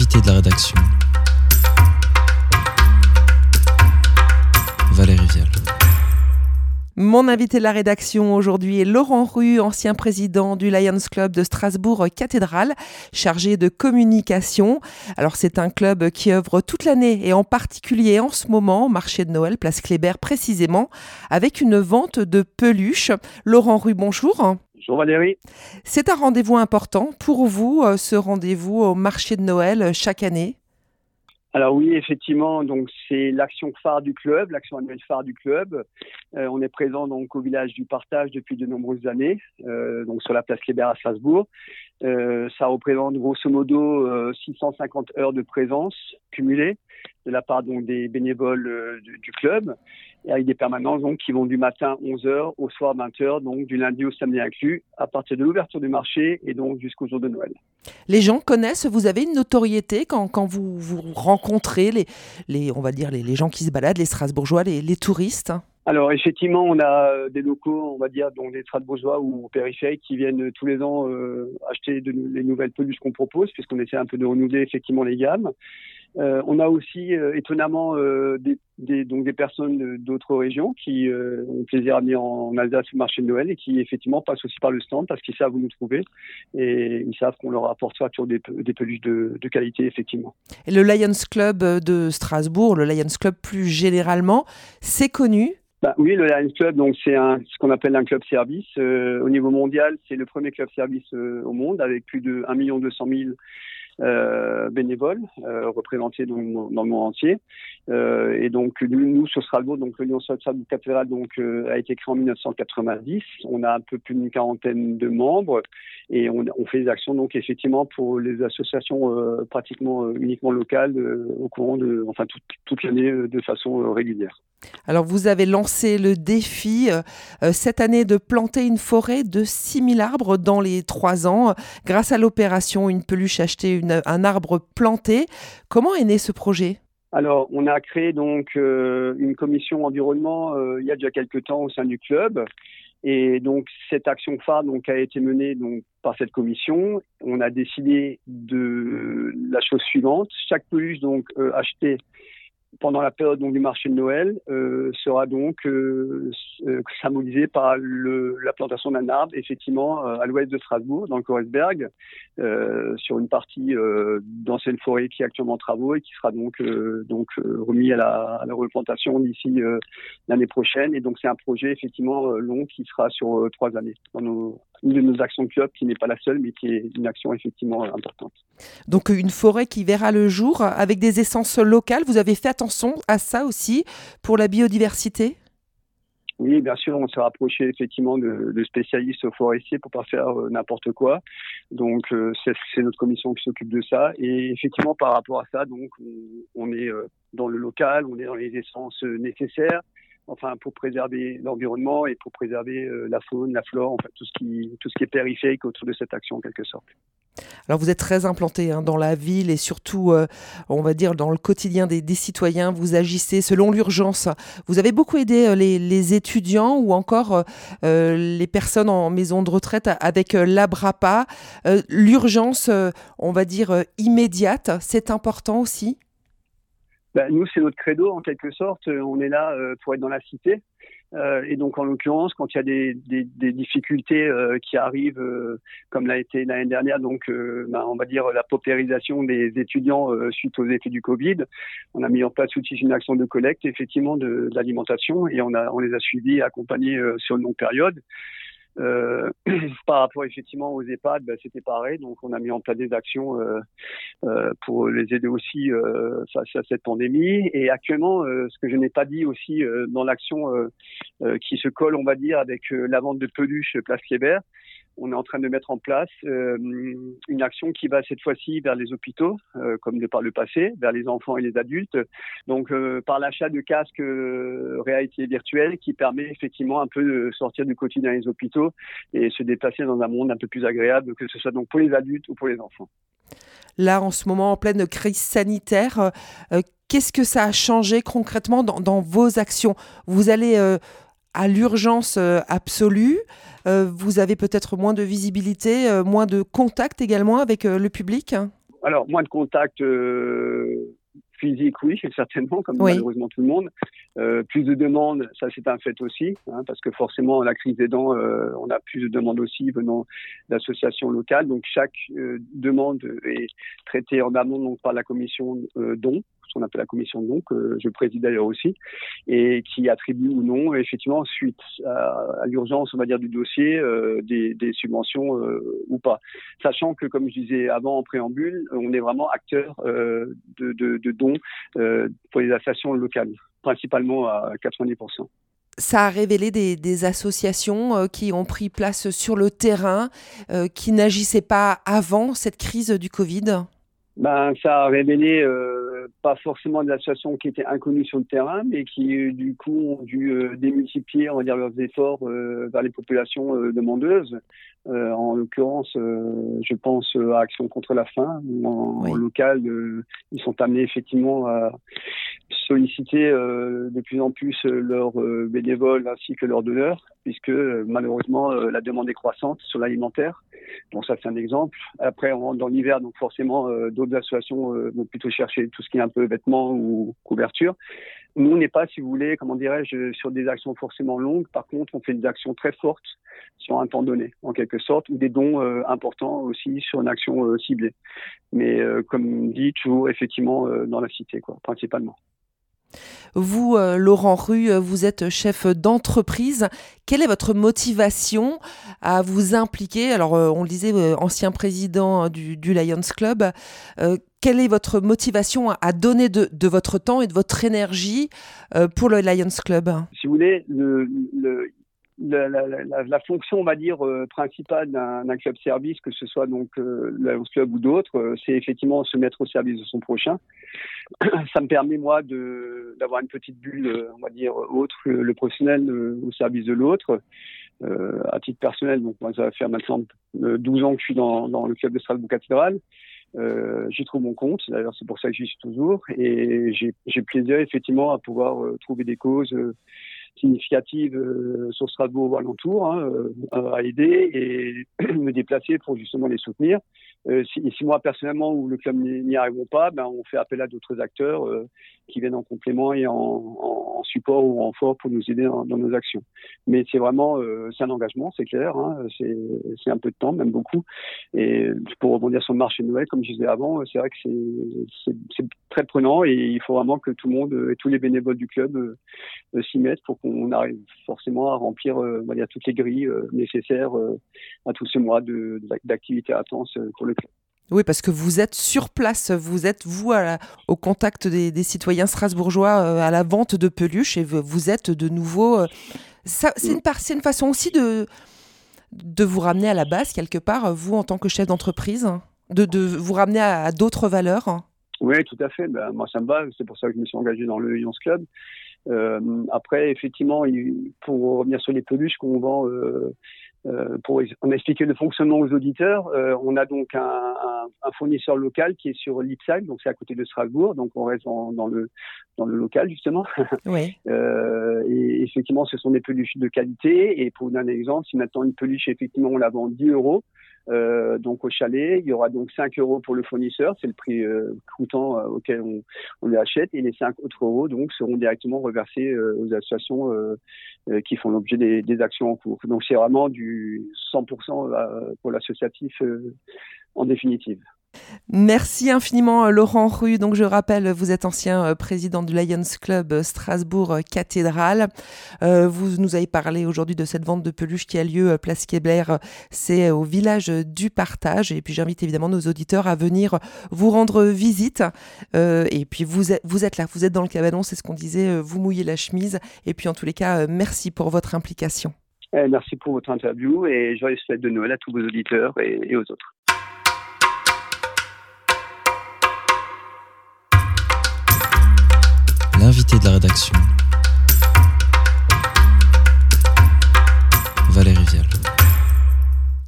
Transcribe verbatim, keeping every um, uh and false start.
invité de la rédaction, Valérie Vial. Mon invité de la rédaction aujourd'hui est Laurent Rue, ancien président du Lions Club de Strasbourg Cathédrale, chargé de communication. Alors c'est un club qui œuvre toute l'année et en particulier en ce moment au marché de Noël, place Kléber précisément, avec une vente de peluches. Laurent Rue, bonjour. Bonjour Valérie. C'est un rendez-vous important pour vous, ce rendez-vous au marché de Noël chaque année? Alors oui, effectivement, donc c'est l'action phare du club, l'action annuelle phare du club. Euh, on est présent donc au village du Partage depuis de nombreuses années, euh, donc sur la place Kléber à Strasbourg. Euh, ça représente grosso modo euh, six cent cinquante heures de présence cumulées de la part donc des bénévoles euh, du, du club, et avec des permanences donc qui vont du matin onze heures au soir vingt heures, donc du lundi au samedi inclus, à partir de l'ouverture du marché et donc jusqu'au jour de Noël. Les gens connaissent, vous avez une notoriété quand, quand vous, vous rencontrez les, les, on va dire les, les gens qui se baladent, les Strasbourgeois, les, les touristes? Alors effectivement, on a des locaux, on va dire, donc des Strasbourgeois ou périphériques qui viennent tous les ans euh, acheter de, les nouvelles peluches qu'on propose, puisqu'on essaie un peu de renouveler effectivement les gammes. Euh, on a aussi euh, étonnamment euh, des, des, donc des personnes d'autres régions qui euh, ont plaisir à venir en Alsace au marché de Noël et qui effectivement passent aussi par le stand parce qu'ils savent où nous trouver et ils savent qu'on leur apportera toujours des, des peluches de, de qualité effectivement. Et le Lions Club de Strasbourg, le Lions Club plus généralement, c'est connu? Bah, oui, le Lions Club, donc c'est un, ce qu'on appelle un club service. Euh, au niveau mondial, c'est le premier club service euh, au monde avec plus de un million deux cent mille Euh, bénévoles euh, représentés dans, dans le monde entier. Euh, et donc nous, nous sur Strasbourg, donc le Lions Club Strasbourg Cathédrale donc euh, a été créé en dix-neuf cent quatre-vingt-dix. On a un peu plus d'une quarantaine de membres et on, on fait des actions donc effectivement pour les associations euh, pratiquement euh, uniquement locales euh, au courant de, enfin toute, toute l'année euh, de façon euh, régulière. Alors vous avez lancé le défi euh, cette année de planter une forêt de six mille arbres dans les trois ans grâce à l'opération Une peluche achetée, une, un arbre planté. Comment est né ce projet ? Alors, on a créé donc euh, une commission environnement euh, il y a déjà quelques temps au sein du club. Et donc, cette action phare donc, a été menée donc, par cette commission. On a décidé de la chose suivante. Chaque peluche donc, euh, achetée pendant la période donc, du marché de Noël euh, sera donc euh, euh, symbolisée par le, la plantation d'un arbre, effectivement, euh, à l'ouest de Strasbourg, dans le Koresberg, euh, sur une partie euh, d'ancienne forêt qui est actuellement en travaux et qui sera donc, euh, donc euh, remis à la, à la replantation d'ici euh, l'année prochaine. Et donc, c'est un projet, effectivement, euh, long qui sera sur euh, trois années. Dans nos, une de nos actions de club, qui n'est pas la seule, mais qui est une action, effectivement, euh, importante. Donc, une forêt qui verra le jour avec des essences locales. Vous avez fait attention à ça aussi pour la biodiversité ? Oui, bien sûr, on s'est rapproché effectivement de, de spécialistes forestiers pour pas faire euh, n'importe quoi. Donc, euh, c'est, c'est notre commission qui s'occupe de ça. Et effectivement, par rapport à ça, donc, on, on est euh, dans le local, on est dans les essences euh, nécessaires. Enfin, pour préserver l'environnement et pour préserver euh, la faune, la flore, enfin tout ce qui tout ce qui est périphérique autour de cette action en quelque sorte. Alors vous êtes très implanté hein, dans la ville et surtout, euh, on va dire, dans le quotidien des, des citoyens. Vous agissez selon l'urgence. Vous avez beaucoup aidé euh, les, les étudiants ou encore euh, les personnes en maison de retraite avec euh, l'Abrapa. Euh, l'urgence, euh, on va dire, euh, immédiate, c'est important aussi ? Ben, nous, c'est notre credo en quelque sorte. On est là euh, pour être dans la cité. Euh, et donc, en l'occurrence, quand il y a des, des, des difficultés euh, qui arrivent, euh, comme l'a été l'année dernière, donc euh, ben, on va dire la paupérisation des étudiants euh, suite aux effets du Covid, on a mis en place aussi une action de collecte, effectivement, de, d'alimentation, et on a on les a suivis et accompagnés euh, sur une longue période. Euh, par rapport effectivement aux EHPAD, ben, c'était pareil, donc on a mis en place des actions euh, euh, pour les aider aussi euh, face à cette pandémie. Et actuellement, euh, ce que je n'ai pas dit aussi euh, dans l'action euh, euh, qui se colle, on va dire, avec euh, la vente de peluches Place Kléber, on est en train de mettre en place euh, une action qui va cette fois-ci vers les hôpitaux, euh, comme de par le passé, vers les enfants et les adultes. Donc, euh, par l'achat de casques euh, réalité virtuelle qui permet effectivement un peu de sortir du quotidien des hôpitaux et se déplacer dans un monde un peu plus agréable, que ce soit donc pour les adultes ou pour les enfants. Là, en ce moment, en pleine crise sanitaire, euh, qu'est-ce que ça a changé concrètement dans, dans vos actions ? Vous allez euh, à l'urgence euh, absolue. Euh, vous avez peut-être moins de visibilité, euh, moins de contact également avec euh, le public ? Alors, moins de contacts euh, physiques, oui, certainement, comme oui. malheureusement tout le monde. Euh, plus de demandes, ça c'est un fait aussi, hein, parce que forcément, la crise des dents, euh, on a plus de demandes aussi venant d'associations locales. Donc, chaque euh, demande est traitée en amont donc, par la commission euh, dons, ce qu'on appelle la commission dons, que je préside d'ailleurs aussi, et qui attribue ou non, effectivement, suite à, à l'urgence, on va dire, du dossier, euh, des, des subventions euh, ou pas. Sachant que, comme je disais avant en préambule, on est vraiment acteur euh, de, de, de dons euh, pour les associations locales, principalement à quatre-vingt-dix pour cent. Ça a révélé des, des associations euh, qui ont pris place sur le terrain, euh, qui n'agissaient pas avant cette crise du Covid. Ben, ça a révélé euh, pas forcément des associations qui étaient inconnues sur le terrain, mais qui euh, du coup ont dû euh, démultiplier, on va dire, leurs efforts euh, vers les populations euh, demandeuses. Euh, en l'occurrence, euh, je pense à Action contre la faim. En, oui. en local, euh, ils sont amenés effectivement à solliciter euh, de plus en plus euh, leurs euh, bénévoles ainsi que leurs donneurs, puisque euh, malheureusement euh, la demande est croissante sur l'alimentaire. Bon, ça c'est un exemple. Après, on rentre dans l'hiver, donc forcément euh, d'autres associations euh, vont plutôt chercher tout ce qui est un peu vêtements ou couverture. Nous, on n'est pas, si vous voulez, comment dirais-je, sur des actions forcément longues. Par contre, on fait des actions très fortes sur un temps donné, en quelque sorte, ou des dons euh, importants aussi sur une action euh, ciblée. Mais euh, comme dit, toujours effectivement euh, dans la cité, quoi, principalement. Vous, euh, Laurent Rue, vous êtes chef d'entreprise. Quelle est votre motivation à vous impliquer ? Alors, euh, on le disait, euh, ancien président du, du Lions Club. Euh, quelle est votre motivation à, à donner de, de votre temps et de votre énergie euh, pour le Lions Club ? Si vous voulez, le... le... La, la, la, la fonction, on va dire, euh, principale d'un, d'un club service, que ce soit donc euh, le Lions Club ou d'autres, euh, c'est effectivement se mettre au service de son prochain. Ça me permet, moi, de, d'avoir une petite bulle, euh, on va dire, autre que le professionnel euh, au service de l'autre. Euh, à titre personnel, donc moi, ça va faire maintenant douze ans que je suis dans, dans le club de Strasbourg Cathédrale. Euh, j'y trouve mon compte, d'ailleurs c'est pour ça que j'y suis toujours, et j'ai, j'ai plaisir effectivement à pouvoir euh, trouver des causes euh, significatives euh, sur Strasbourg ou alentour, hein, euh, à aider et me déplacer pour justement les soutenir. Euh, si, si moi personnellement ou le club n'y arrivons pas, ben on fait appel à d'autres acteurs euh, qui viennent en complément et en, en, en support ou en renfort pour nous aider dans, dans nos actions. Mais c'est vraiment euh, c'est un engagement, c'est clair, hein, c'est, c'est un peu de temps, même beaucoup. Et pour rebondir sur le marché de Noël, comme je disais avant, c'est vrai que c'est, c'est, c'est très prenant et il faut vraiment que tout le monde et tous les bénévoles du club euh, s'y mettent pour qu'on arrive forcément à remplir euh, on va dire, toutes les grilles euh, nécessaires euh, à tous ces mois de, d'activité intense pour le club. Oui, parce que vous êtes sur place, vous êtes, vous, à la, au contact des, des citoyens strasbourgeois euh, à la vente de peluches et vous êtes de nouveau... Euh, ça, c'est, une, c'est une façon aussi de, de vous ramener à la base, quelque part, vous, en tant que chef d'entreprise, de, de vous ramener à, à d'autres valeurs. Oui, tout à fait. Ben, moi, ça me va. C'est pour ça que je me suis engagé dans le Lions Club. Euh, après, effectivement, il, pour revenir sur les peluches qu'on vend, euh, euh, pour on a expliqué le fonctionnement aux auditeurs, euh, on a donc un, un, un fournisseur local qui est sur Lipsheim, donc c'est à côté de Strasbourg, donc on reste dans, dans le dans le local justement. Oui. euh, et effectivement, ce sont des peluches de qualité. Et pour vous donner un exemple, si maintenant une peluche, effectivement, on la vend dix euros. Euh, donc au chalet, il y aura donc cinq euros pour le fournisseur, c'est le prix euh, coûtant euh, auquel on, on les achète, et les cinq autres euros donc seront directement reversés euh, aux associations euh, euh, qui font l'objet des, des actions en cours. Donc c'est vraiment du cent pour cent pour l'associatif euh, en définitive. Merci infiniment Laurent Rue. Donc je rappelle, vous êtes ancien président du Lions Club Strasbourg Cathédrale. Euh, vous nous avez parlé aujourd'hui de cette vente de peluches qui a lieu place Kébler. C'est au village du Partage. Et puis j'invite évidemment nos auditeurs à venir vous rendre visite. Euh, et puis vous êtes, vous êtes là, vous êtes dans le cabanon, c'est ce qu'on disait, vous mouillez la chemise. Et puis en tous les cas, merci pour votre implication. Eh, merci pour votre interview et joyeuses fêtes de Noël à tous vos auditeurs et, et aux autres. L'invité de la rédaction